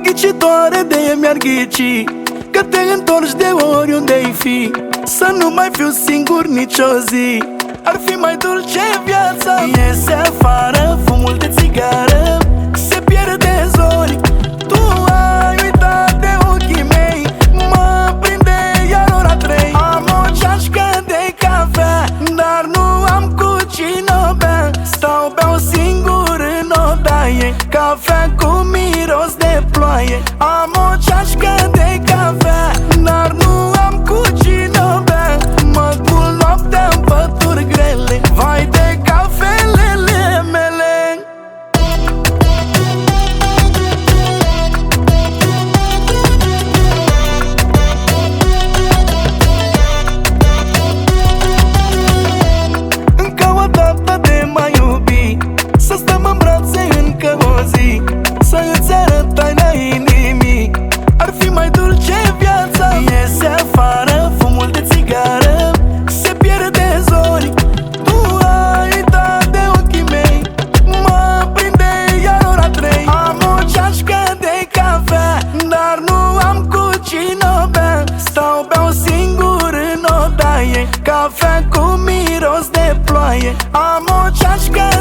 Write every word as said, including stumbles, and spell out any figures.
ghicitoare de mi-ar ghici că te întorci de oriunde-ai fi, să nu mai fiu singur nici o zi. Ar fi mai dulce viața. Iese afară fumul de țigară, se pierde zori. Tu ai uitat de ochii mei, mă prinde iar ora trei. Am o ceașcă de cafea, dar nu am cu cine o bea. Stau, beau singur în odaie, cafea cu miros de ploaie. Am o ceașcă de cafea, dar nu am cu cine o bea. Mă culc noaptea în pături grele, vai de cafelele mele. Încă o dată de mai iubi, să stăm în brațe încă o zi, să îți arăt taina inimii. Ar fi mai dulce viața. Iese afară fumul de țigară, se pierde zori. Tu ai uitat de ochii mei, mă prinde iar ora trei. Am o ceașcă de cafea, dar nu am cu cine o bea. Stau, beau singur în odaie, cafea cu miros de ploaie. Am o ceașcă